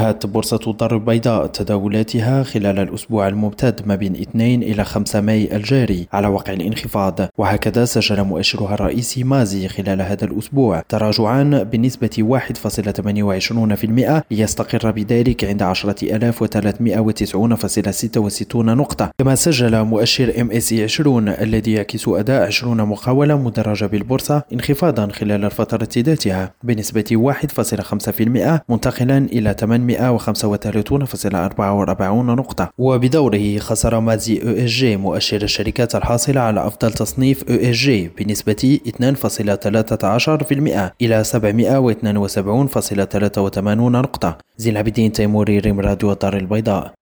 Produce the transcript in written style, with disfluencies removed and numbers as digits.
انتهت بورصة الدار البيضاء تداولاتها خلال الأسبوع الممتد ما بين 2 إلى 5 ماي الجاري على وقع الانخفاض، وهكذا سجل مؤشرها الرئيسي مازي خلال هذا الأسبوع تراجعا بنسبة 1.28% ليستقر بذلك عند 10,390.66 نقطة. كما سجل مؤشر MSCI 20 الذي يعكس أداء 20 مقاولة مدرجة بالبورصة انخفاضا خلال الفترة ذاتها بنسبة 1.5% منتقلا إلى 835.44 نقطة. وبدوره خسر مازي ESG مؤشر الشركات الحاصلة على أفضل تصنيف ESG بنسبة 2.13% إلى 772.83 نقطة. زين العابدين تيموري، ريم راديو الدار البيضاء.